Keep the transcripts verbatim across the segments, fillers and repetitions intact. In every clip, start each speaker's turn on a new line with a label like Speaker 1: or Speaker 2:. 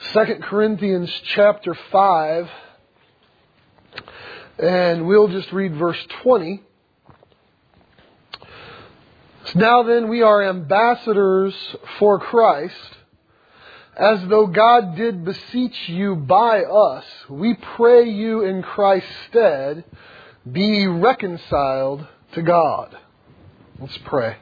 Speaker 1: Second Corinthians chapter five, and we'll just read verse twenty. Now then, we are ambassadors for Christ, as though God did beseech you by us. We pray you in Christ's stead, be reconciled to God. Let's pray.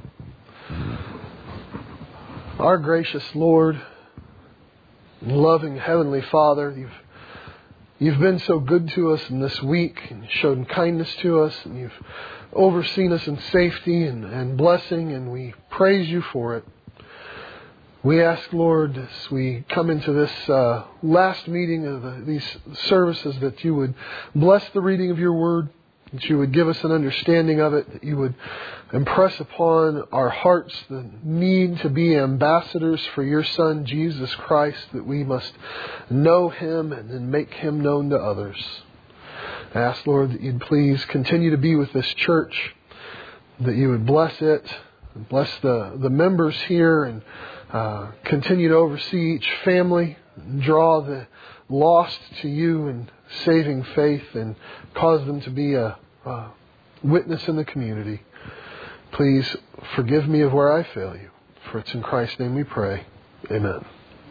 Speaker 1: Our gracious Lord, loving Heavenly Father, you've you've been so good to us in this week, and shown kindness to us, and you've overseen us in safety and, and blessing, and we praise you for it. We ask, Lord, as we come into this uh, last meeting of the, these services, that you would bless the reading of your word, that you would give us an understanding of it, that you would impress upon our hearts the need to be ambassadors for your Son, Jesus Christ, that we must know Him and then make Him known to others. I ask, Lord, that you'd please continue to be with this church, that you would bless it, bless the, the members here, and uh, continue to oversee each family, draw the lost to you in saving faith, and cause them to be a, a witness in the community. Please forgive me of where I fail you. For it's in Christ's name we pray. Amen.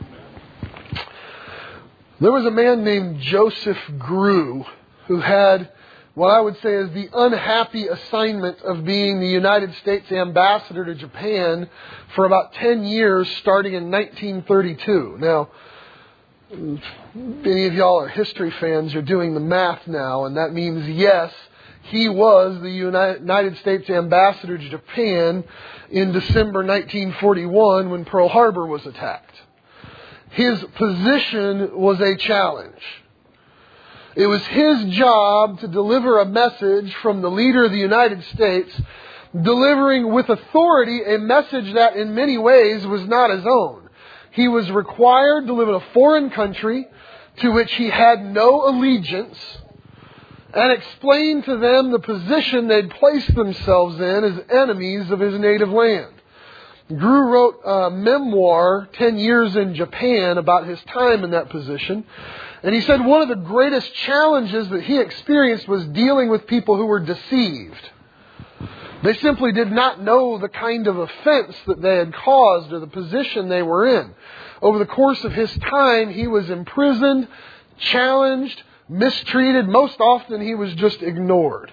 Speaker 1: There was a man named Joseph Grew who had what I would say is the unhappy assignment of being the United States ambassador to Japan for about ten years, starting in nineteen thirty-two. Now, many of y'all are history fans. You're doing the math now, and that means, yes, he was the United States ambassador to Japan in December nineteen forty-one when Pearl Harbor was attacked. His position was a challenge. It was his job to deliver a message from the leader of the United States, delivering with authority a message that in many ways was not his own. He was required to live in a foreign country to which he had no allegiance, and explain to them the position they'd placed themselves in as enemies of his native land. Grew wrote a memoir, ten years in Japan, about his time in that position. And he said one of the greatest challenges that he experienced was dealing with people who were deceived. They simply did not know the kind of offense that they had caused or the position they were in. Over the course of his time, he was imprisoned, challenged, mistreated. Most often, he was just ignored.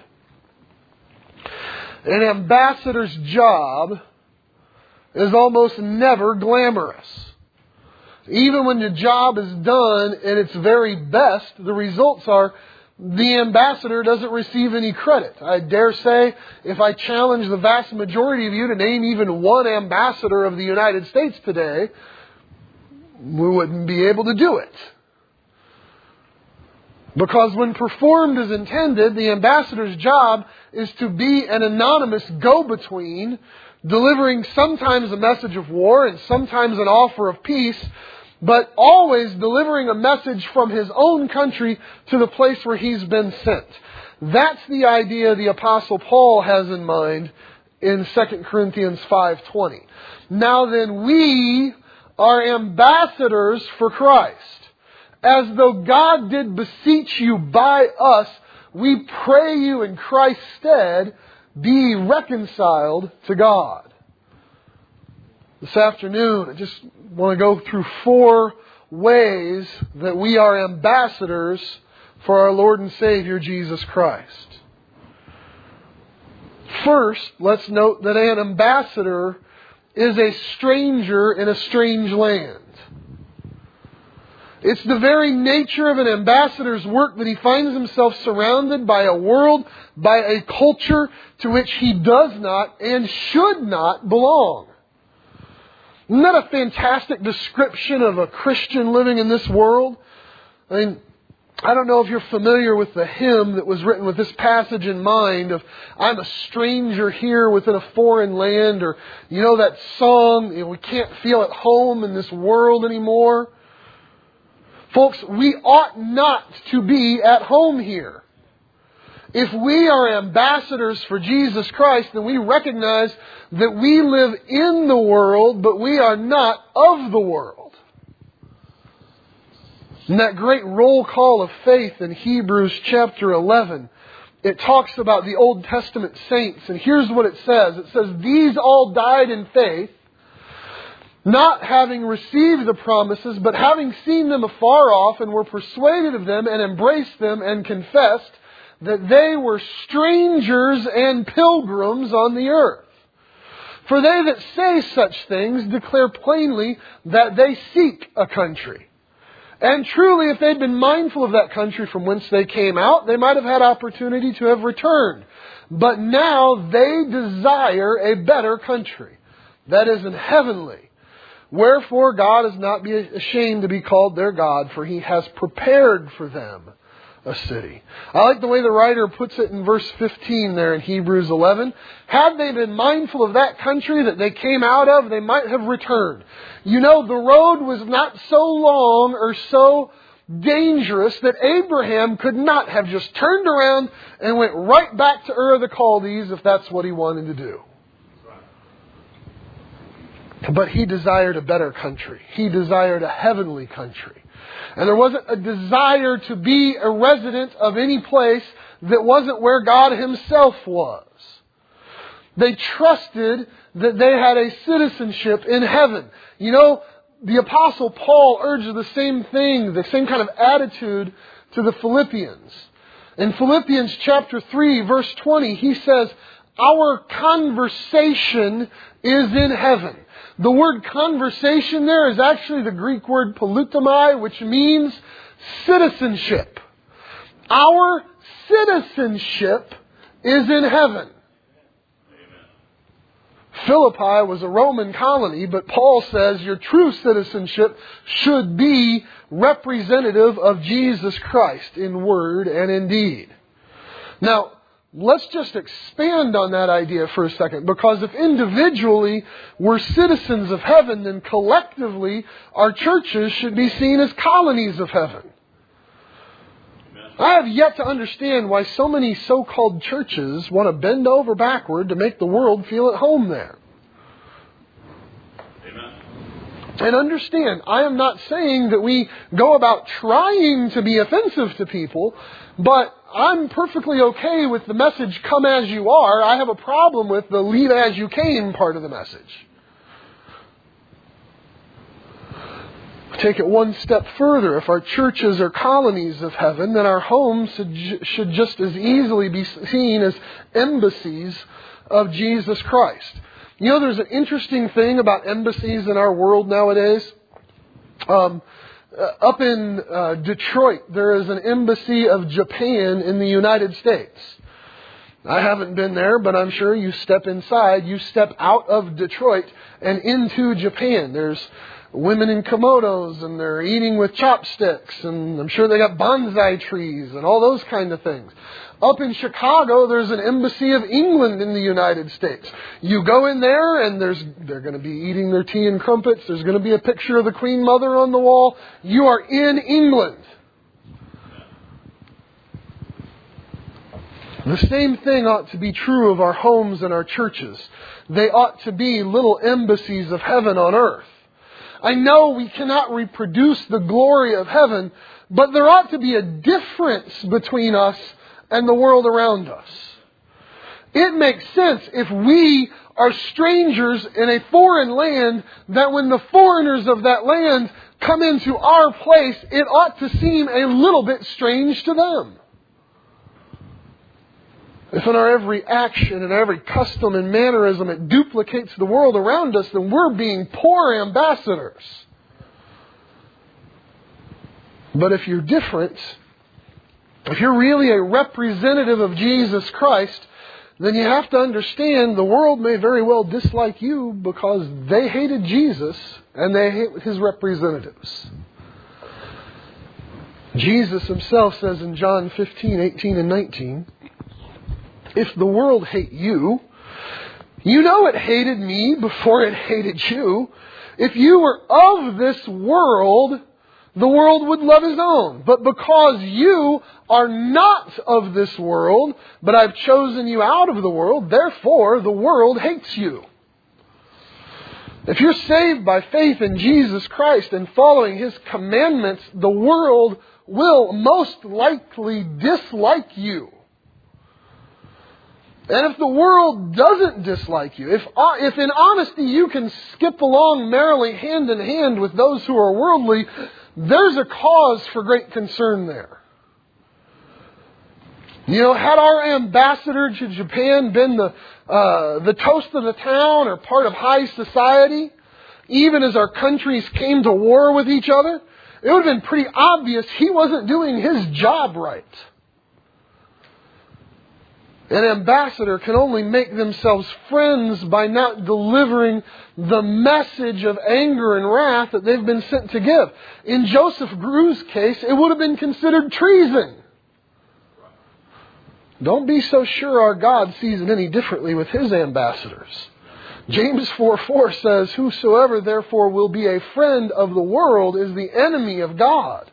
Speaker 1: An ambassador's job is almost never glamorous. Even when the job is done at its very best, the results are the ambassador doesn't receive any credit. I dare say, if I challenge the vast majority of you to name even one ambassador of the United States today, we wouldn't be able to do it. Because when performed as intended, the ambassador's job is to be an anonymous go-between, delivering sometimes a message of war and sometimes an offer of peace, but always delivering a message from his own country to the place where he's been sent. That's the idea the Apostle Paul has in mind in Second Corinthians five twenty. Now then, we are ambassadors for Christ. As though God did beseech you by us, we pray you in Christ's stead, be reconciled to God. This afternoon, I just want to go through four ways that we are ambassadors for our Lord and Savior, Jesus Christ. First, let's note that an ambassador is a stranger in a strange land. It's the very nature of an ambassador's work that he finds himself surrounded by a world, by a culture to which he does not and should not belong. Isn't that a fantastic description of a Christian living in this world? I mean, I don't know if you're familiar with the hymn that was written with this passage in mind of, I'm a stranger here within a foreign land, or, you know, that song, you know, we can't feel at home in this world anymore. Folks, we ought not to be at home here. If we are ambassadors for Jesus Christ, then we recognize that we live in the world, but we are not of the world. In that great roll call of faith in Hebrews chapter eleven, it talks about the Old Testament saints. And here's what it says. It says, these all died in faith, not having received the promises, but having seen them afar off, and were persuaded of them, and embraced them, and confessed that they were strangers and pilgrims on the earth. For they that say such things declare plainly that they seek a country. And truly, if they'd been mindful of that country from whence they came out, they might have had opportunity to have returned. But now they desire a better country, that is, an heavenly. Wherefore God is not be ashamed to be called their God, for He has prepared for them a city. I like the way the writer puts it in verse fifteen there in Hebrews eleven. Had they been mindful of that country that they came out of, they might have returned. You know, the road was not so long or so dangerous that Abraham could not have just turned around and went right back to Ur of the Chaldees if that's what he wanted to do. But he desired a better country. He desired a heavenly country. And there wasn't a desire to be a resident of any place that wasn't where God Himself was. They trusted that they had a citizenship in heaven. You know, the Apostle Paul urged the same thing, the same kind of attitude to the Philippians. In Philippians chapter three, verse twenty, he says, our conversation is in heaven. The word conversation there is actually the Greek word polutomai, which means citizenship. Our citizenship is in heaven. Philippi was a Roman colony, but Paul says your true citizenship should be representative of Jesus Christ in word and in deed. Now, let's just expand on that idea for a second, because if individually we're citizens of heaven, then collectively our churches should be seen as colonies of heaven. I have yet to understand why so many so-called churches want to bend over backward to make the world feel at home there. Amen. And understand, I am not saying that we go about trying to be offensive to people, but I'm perfectly okay with the message, come as you are. I have a problem with the leave as you came part of the message. Take it one step further. If our churches are colonies of heaven, then our homes should just as easily be seen as embassies of Jesus Christ. You know, there's an interesting thing about embassies in our world nowadays. Um, uh, up in uh, Detroit, there is an embassy of Japan in the United States. I haven't been there, but I'm sure you step inside, you step out of Detroit and into Japan. There's women in kimonos, and they're eating with chopsticks, and I'm sure they got bonsai trees and all those kind of things. Up in Chicago, there's an embassy of England in the United States. You go in there, and there's they're going to be eating their tea and crumpets. There's going to be a picture of the Queen Mother on the wall. You are in England. The same thing ought to be true of our homes and our churches. They ought to be little embassies of heaven on earth. I know we cannot reproduce the glory of heaven, but there ought to be a difference between us and the world around us. It makes sense if we are strangers in a foreign land, that when the foreigners of that land come into our place, it ought to seem a little bit strange to them. If in our every action and every custom and mannerism it duplicates the world around us, then we're being poor ambassadors. But if you're different, if you're really a representative of Jesus Christ, then you have to understand the world may very well dislike you because they hated Jesus and they hate His representatives. Jesus Himself says in John fifteen, eighteen and nineteen, if the world hate you, you know it hated me before it hated you. If you were of this world, the world would love its own. But because you are not of this world, but I've chosen you out of the world, therefore the world hates you. If you're saved by faith in Jesus Christ and following His commandments, the world will most likely dislike you. And if the world doesn't dislike you, if, if in honesty you can skip along merrily hand in hand with those who are worldly, there's a cause for great concern there. You know, had our ambassador to Japan been the uh, the toast of the town or part of high society, even as our countries came to war with each other, it would have been pretty obvious he wasn't doing his job right. An ambassador can only make themselves friends by not delivering the message of anger and wrath that they've been sent to give. In Joseph Gru's case, it would have been considered treason. Don't be so sure our God sees it any differently with His ambassadors. James four four says, "Whosoever therefore will be a friend of the world is the enemy of God."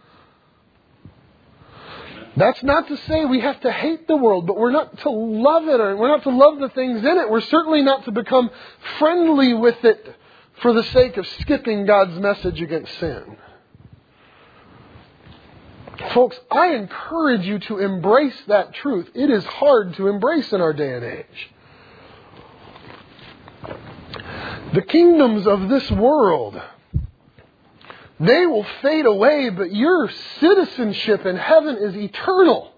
Speaker 1: That's not to say we have to hate the world, but we're not to love it, or we're not to love the things in it. We're certainly not to become friendly with it for the sake of skipping God's message against sin. Folks, I encourage you to embrace that truth. It is hard to embrace in our day and age. The kingdoms of this world, they will fade away, but your citizenship in heaven is eternal.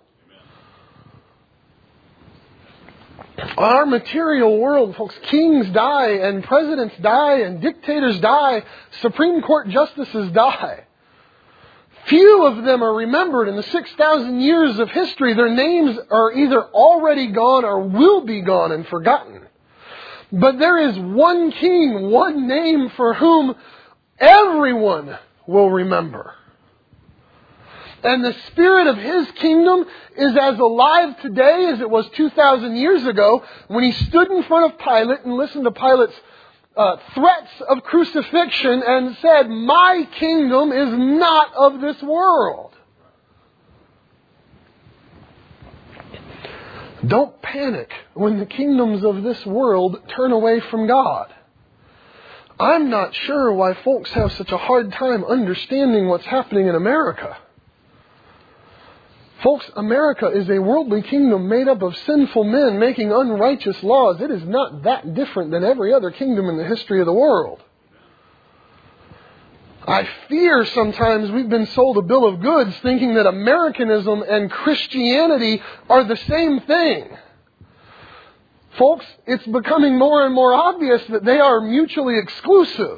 Speaker 1: Our material world, folks, kings die and presidents die and dictators die, Supreme Court justices die. Few of them are remembered in the six thousand years of history. Their names are either already gone or will be gone and forgotten. But there is one king, one name for whom everyone will remember. And the spirit of His kingdom is as alive today as it was two thousand years ago when He stood in front of Pilate and listened to Pilate's uh, threats of crucifixion and said, "My kingdom is not of this world." Don't panic when the kingdoms of this world turn away from God. I'm not sure why folks have such a hard time understanding what's happening in America. Folks, America is a worldly kingdom made up of sinful men making unrighteous laws. It is not that different than every other kingdom in the history of the world. I fear sometimes we've been sold a bill of goods thinking that Americanism and Christianity are the same thing. Folks, it's becoming more and more obvious that they are mutually exclusive.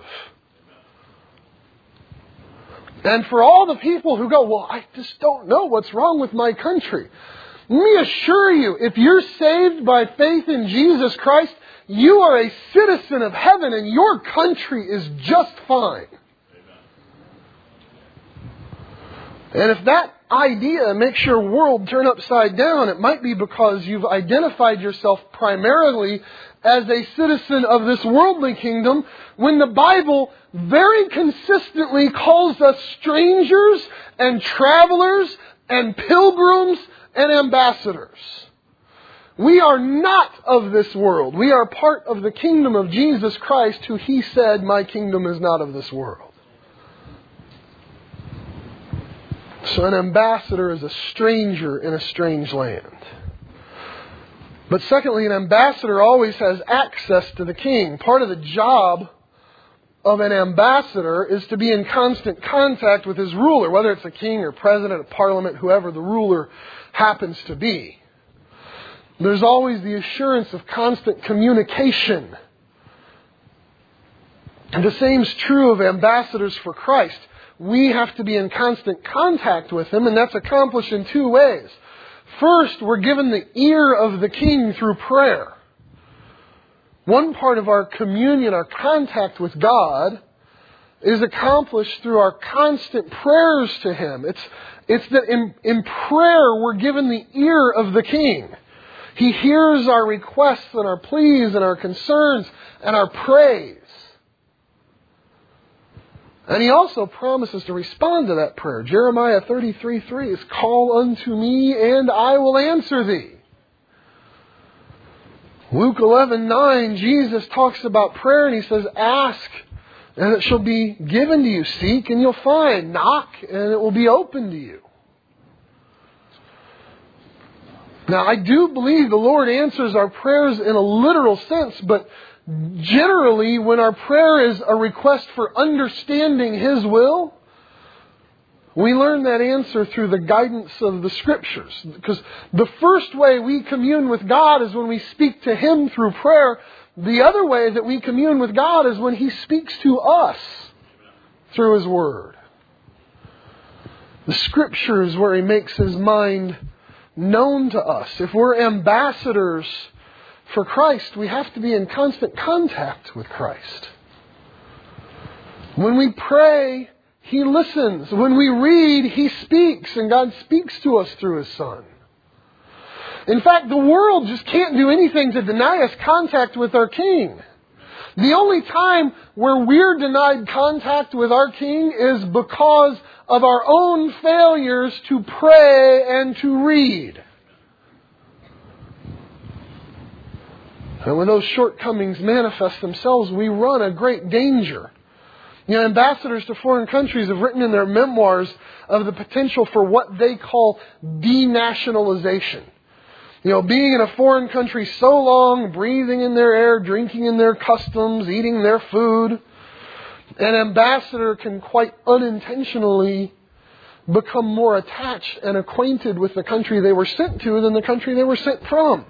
Speaker 1: And for all the people who go, "Well, I just don't know what's wrong with my country," let me assure you, if you're saved by faith in Jesus Christ, you are a citizen of heaven and your country is just fine. And if that idea makes your world turn upside down, it might be because you've identified yourself primarily as a citizen of this worldly kingdom, when the Bible very consistently calls us strangers and travelers and pilgrims and ambassadors. We are not of this world. We are part of the kingdom of Jesus Christ, who He said, "My kingdom is not of this world." So an ambassador is a stranger in a strange land. But secondly, an ambassador always has access to the king. Part of the job of an ambassador is to be in constant contact with his ruler, whether it's a king or president or parliament, whoever the ruler happens to be. There's always the assurance of constant communication. And the same is true of ambassadors for Christ. We have to be in constant contact with Him, and that's accomplished in two ways. First, we're given the ear of the King through prayer. One part of our communion, our contact with God, is accomplished through our constant prayers to Him. It's, it's that in, in prayer we're given the ear of the King. He hears our requests and our pleas and our concerns and our praise. And He also promises to respond to that prayer. Jeremiah thirty-three three is, "Call unto me, and I will answer thee." Luke eleven nine, Jesus talks about prayer and He says, ask and it shall be given to you. Seek and you'll find. Knock and it will be open to you. Now, I do believe the Lord answers our prayers in a literal sense, but generally, when our prayer is a request for understanding His will, we learn that answer through the guidance of the Scriptures. Because the first way we commune with God is when we speak to Him through prayer. The other way that we commune with God is when He speaks to us through His Word. The Scriptures where He makes His mind known to us. If we're ambassadors for Christ, we have to be in constant contact with Christ. When we pray, He listens. When we read, He speaks, and God speaks to us through His Son. In fact, the world just can't do anything to deny us contact with our King. The only time where we're denied contact with our King is because of our own failures to pray and to read. And when those shortcomings manifest themselves, we run a great danger. You know, ambassadors to foreign countries have written in their memoirs of the potential for what they call denationalization. You know, being in a foreign country so long, breathing in their air, drinking in their customs, eating their food, an ambassador can quite unintentionally become more attached and acquainted with the country they were sent to than the country they were sent from.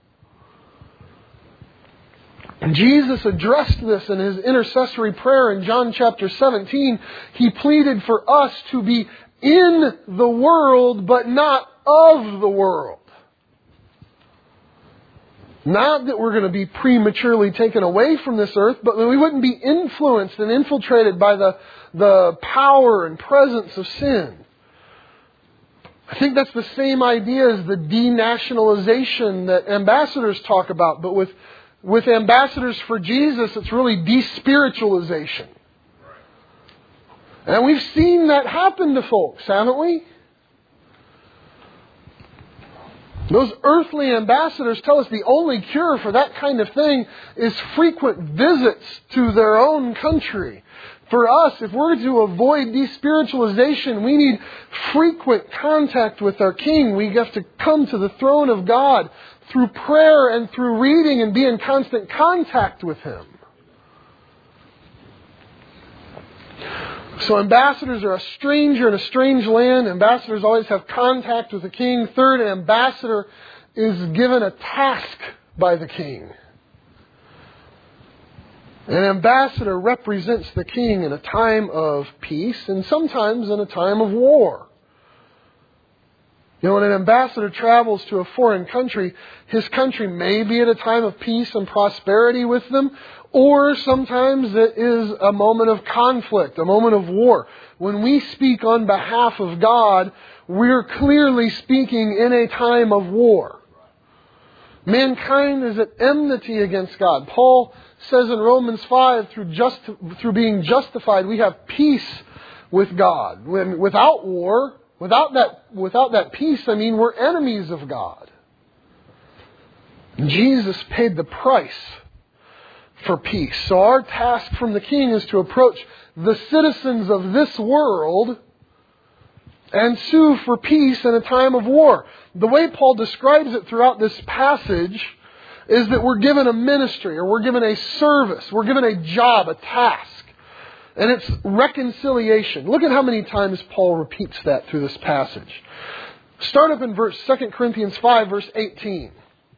Speaker 1: And Jesus addressed this in His intercessory prayer in John chapter seventeen. He pleaded for us to be in the world, but not of the world. Not that we're going to be prematurely taken away from this earth, but that we wouldn't be influenced and infiltrated by the, the power and presence of sin. I think that's the same idea as the denationalization that ambassadors talk about. But with, with ambassadors for Jesus, it's really despiritualization. And we've seen that happen to folks, haven't we? Those earthly ambassadors tell us the only cure for that kind of thing is frequent visits to their own country. For us, if we're to avoid despiritualization, we need frequent contact with our King. We have to come to the throne of God through prayer and through reading and be in constant contact with Him. So ambassadors are a stranger in a strange land. Ambassadors always have contact with the king. Third, an ambassador is given a task by the king. An ambassador represents the king in a time of peace and sometimes in a time of war. You know, when an ambassador travels to a foreign country, his country may be at a time of peace and prosperity with them, or sometimes it is a moment of conflict, a moment of war. When we speak on behalf of God, we're clearly speaking in a time of war. Mankind is at enmity against God. Paul says in Romans five, through just through being justified, we have peace with God. When without war, without that without that peace, I mean, we're enemies of God. Jesus paid the price for peace. So our task from the King is to approach the citizens of this world and sue for peace in a time of war. The way Paul describes it throughout this passage is that we're given a ministry, or we're given a service, we're given a job, a task. And it's reconciliation. Look at how many times Paul repeats that through this passage. Start up in verse Second Corinthians five, verse eighteen.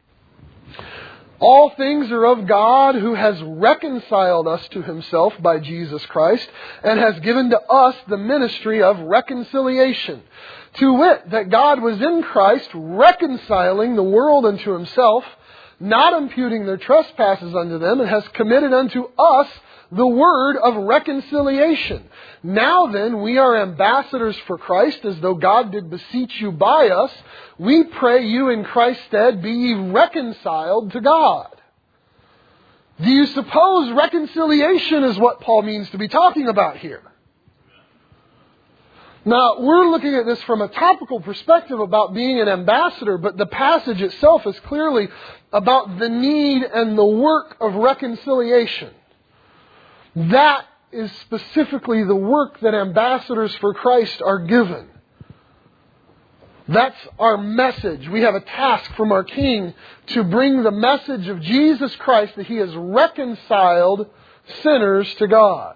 Speaker 1: All things are of God, who has reconciled us to Himself by Jesus Christ, and has given to us the ministry of reconciliation. To wit, that God was in Christ reconciling the world unto Himself, not imputing their trespasses unto them, and has committed unto us the word of reconciliation. Now then, we are ambassadors for Christ, as though God did beseech you by us. We pray you in Christ's stead, be ye reconciled to God. Do you suppose reconciliation is what Paul means to be talking about here? Now, we're looking at this from a topical perspective about being an ambassador, but the passage itself is clearly about the need and the work of reconciliation. That is specifically the work that ambassadors for Christ are given. That's our message. We have a task from our King to bring the message of Jesus Christ, that He has reconciled sinners to God.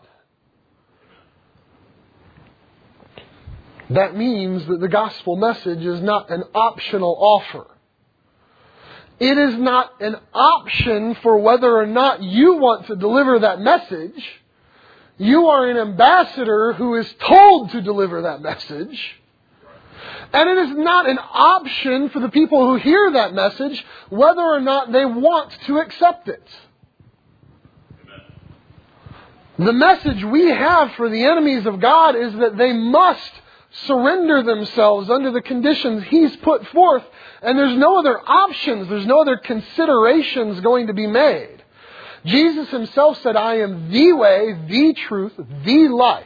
Speaker 1: That means that the gospel message is not an optional offer. It is not an option for whether or not you want to deliver that message. You are an ambassador who is told to deliver that message. And it is not an option for the people who hear that message whether or not they want to accept it. The message we have for the enemies of God is that they must surrender themselves under the conditions He's put forth. And there's no other options. There's no other considerations going to be made. Jesus Himself said, I am the way, the truth, the life.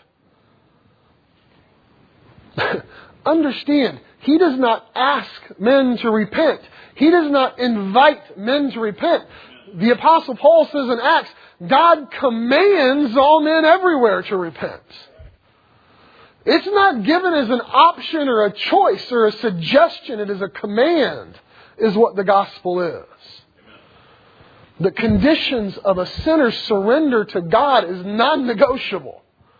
Speaker 1: Understand, He does not ask men to repent. He does not invite men to repent. The Apostle Paul says in Acts, God commands all men everywhere to repent. It's not given as an option or a choice or a suggestion. It is a command, is what the gospel is. The conditions of a sinner's surrender to God is non-negotiable.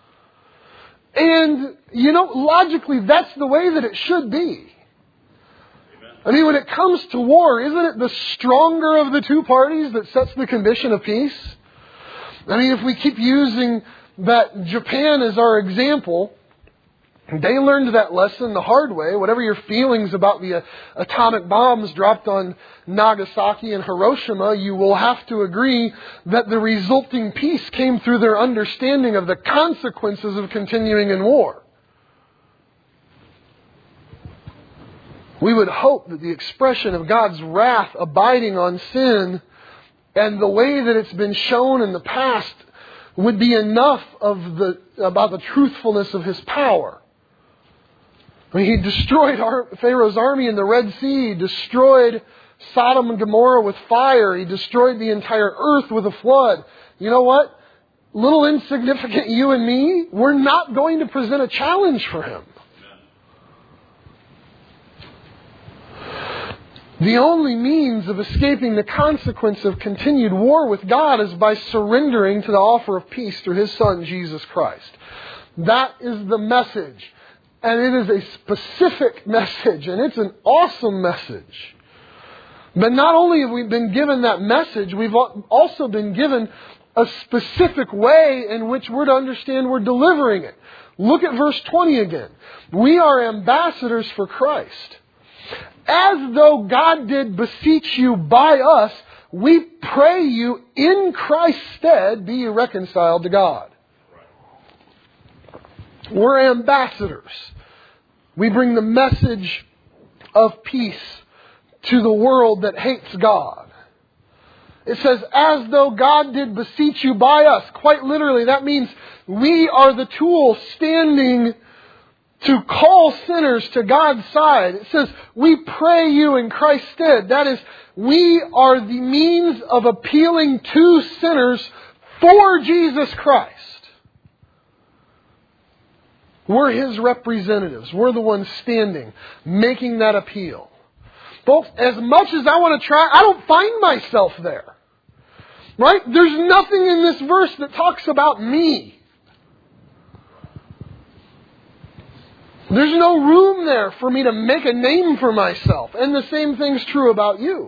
Speaker 1: And, you know, logically, that's the way that it should be. I mean, when it comes to war, isn't it the stronger of the two parties that sets the condition of peace? I mean, if we keep using that Japan as our example, they learned that lesson the hard way. Whatever your feelings about the uh, atomic bombs dropped on Nagasaki and Hiroshima, you will have to agree that the resulting peace came through their understanding of the consequences of continuing in war. We would hope that the expression of God's wrath abiding on sin and the way that it's been shown in the past would be enough of the about the truthfulness of His power. I mean, He destroyed Pharaoh's army in the Red Sea. He destroyed Sodom and Gomorrah with fire. He destroyed the entire earth with a flood. You know what? Little insignificant you and me, we're not going to present a challenge for Him. The only means of escaping the consequence of continued war with God is by surrendering to the offer of peace through His Son, Jesus Christ. That is the message. And it is a specific message, and it's an awesome message. But not only have we been given that message, we've also been given a specific way in which we're to understand we're delivering it. Look at verse twenty again. We are ambassadors for Christ. As though God did beseech you by us, we pray you in Christ's stead, be you reconciled to God. We're ambassadors. We bring the message of peace to the world that hates God. It says, as though God did beseech you by us. Quite literally, that means we are the tool standing to call sinners to God's side. It says, we pray you in Christ's stead. That is, we are the means of appealing to sinners for Jesus Christ. We're His representatives. We're the ones standing, making that appeal. Folks, as much as I want to try, I don't find myself there. Right? There's nothing in this verse that talks about me. There's no room there for me to make a name for myself. And the same thing's true about you.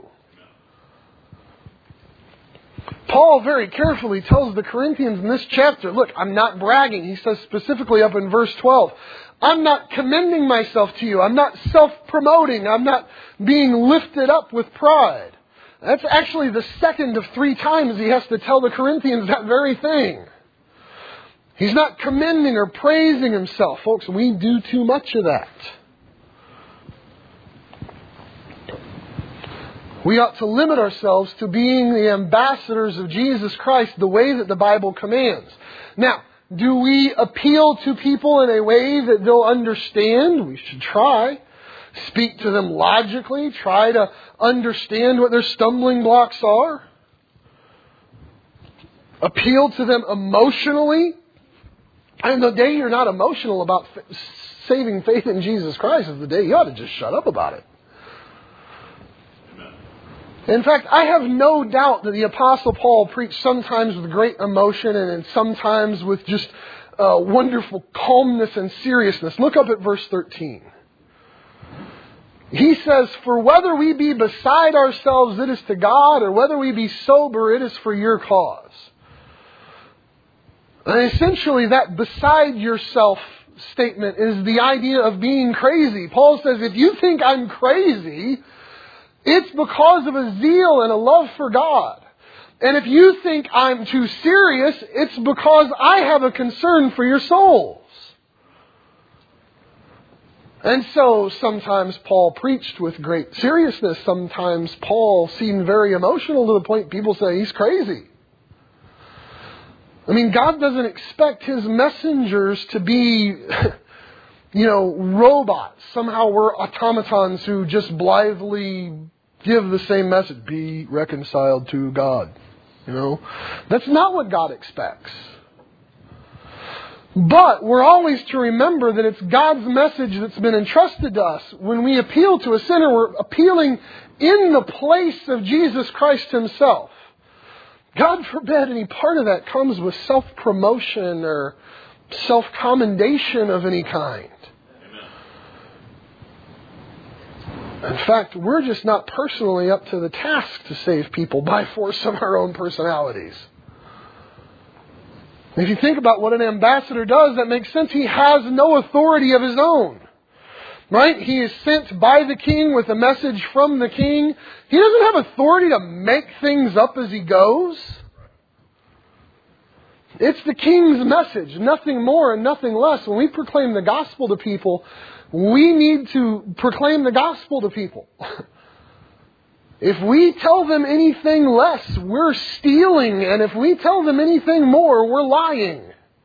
Speaker 1: Paul very carefully tells the Corinthians in this chapter, look, I'm not bragging. He says specifically up in verse twelve, I'm not commending myself to you. I'm not self-promoting. I'm not being lifted up with pride. That's actually the second of three times he has to tell the Corinthians that very thing. He's not commending or praising himself. Folks, we do too much of that. We ought to limit ourselves to being the ambassadors of Jesus Christ the way that the Bible commands. Now, Do we appeal to people in a way that they'll understand? We should try. Speak to them logically. Try to understand what their stumbling blocks are. Appeal to them emotionally. And the day you're not emotional about f- saving faith in Jesus Christ is the day you ought to just shut up about it. In fact, I have no doubt that the Apostle Paul preached sometimes with great emotion and sometimes with just uh, wonderful calmness and seriousness. Look up at verse thirteen. He says, "For whether we be beside ourselves, it is to God, or whether we be sober, it is for your cause." And essentially, that beside yourself statement is the idea of being crazy. Paul says, if you think I'm crazy, it's because of a zeal and a love for God. And if you think I'm too serious, it's because I have a concern for your souls. And so sometimes Paul preached with great seriousness. Sometimes Paul seemed very emotional to the point people say he's crazy. I mean, God doesn't expect His messengers to be, you know, robots. Somehow we're automatons who just blithely give the same message. Be reconciled to God. You know, that's not what God expects. But we're always to remember that it's God's message that's been entrusted to us. When we appeal to a sinner, we're appealing in the place of Jesus Christ Himself. God forbid any part of that comes with self-promotion or self-commendation of any kind. Amen. In fact, we're just not personally up to the task to save people by force of our own personalities. If you think about what an ambassador does, that makes sense. He has no authority of his own. Right? He is sent by the king with a message from the king. He doesn't have authority to make things up as he goes. It's the king's message, nothing more and nothing less. When we proclaim the gospel to people, we need to proclaim the gospel to people. If we tell them anything less, we're stealing. And if we tell them anything more, we're lying.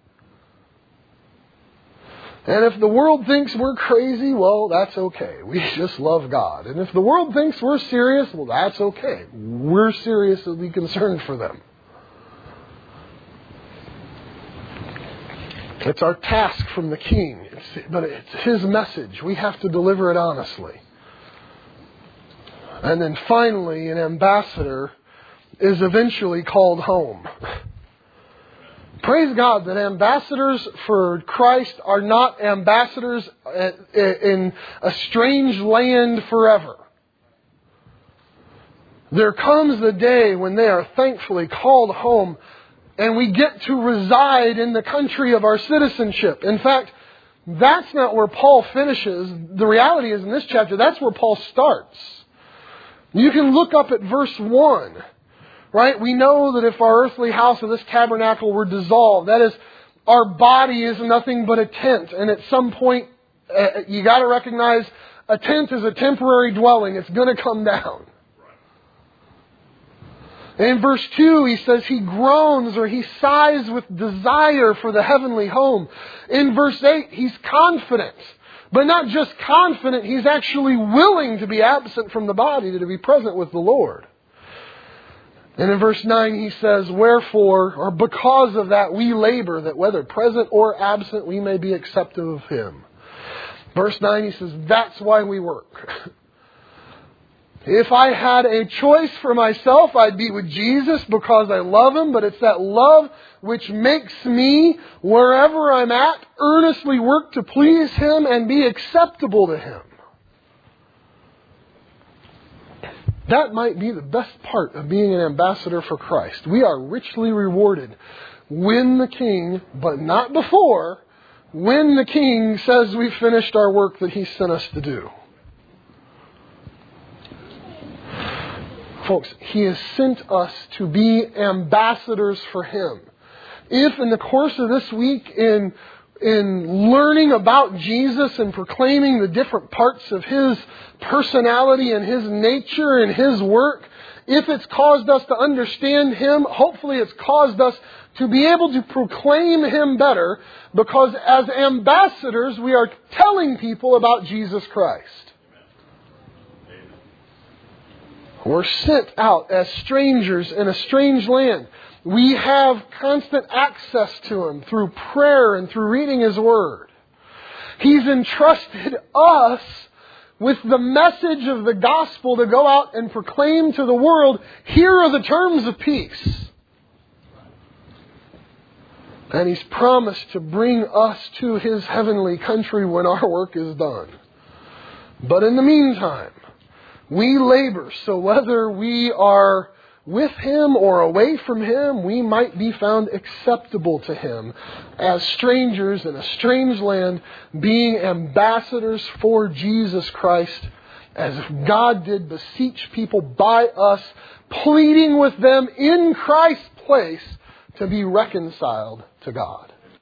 Speaker 1: And if the world thinks we're crazy, well, that's okay. We just love God. And if the world thinks we're serious, well, that's okay. We're seriously concerned for them. It's our task from the King. It's, but it's His message. We have to deliver it honestly. And then finally, an ambassador is eventually called home. Praise God that ambassadors for Christ are not ambassadors in a strange land forever. There comes the day when they are thankfully called home and we get to reside in the country of our citizenship. In fact, that's not where Paul finishes. The reality is in this chapter, that's where Paul starts. You can look up at verse one. Right? We know that if our earthly house of this tabernacle were dissolved, that is, our body is nothing but a tent. And at some point, uh, you got to recognize a tent is a temporary dwelling. It's going to come down. And in verse two, he says he groans or he sighs with desire for the heavenly home. In verse eight, he's confident. But not just confident, he's actually willing to be absent from the body to be present with the Lord. And in verse nine he says, wherefore, or because of that, we labor, that whether present or absent, we may be accepted of Him. Verse nine he says, that's why we work. If I had a choice for myself, I'd be with Jesus because I love Him, but it's that love which makes me, wherever I'm at, earnestly work to please Him and be acceptable to Him. That might be the best part of being an ambassador for Christ. We are richly rewarded when the King, but not before, when the King says we've finished our work that He sent us to do. Folks, He has sent us to be ambassadors for Him. If in the course of this week, in in learning about Jesus and proclaiming the different parts of His personality and His nature and His work, if it's caused us to understand Him, hopefully it's caused us to be able to proclaim Him better, because as ambassadors we are telling people about Jesus Christ. We're sent out as strangers in a strange land. We have constant access to Him through prayer and through reading His Word. He's entrusted us with the message of the gospel to go out and proclaim to the world, here are the terms of peace. And He's promised to bring us to His heavenly country when our work is done. But in the meantime, we labor, so whether we are with Him or away from Him, we might be found acceptable to Him as strangers in a strange land, being ambassadors for Jesus Christ, as if God did beseech people by us, pleading with them in Christ's place to be reconciled to God.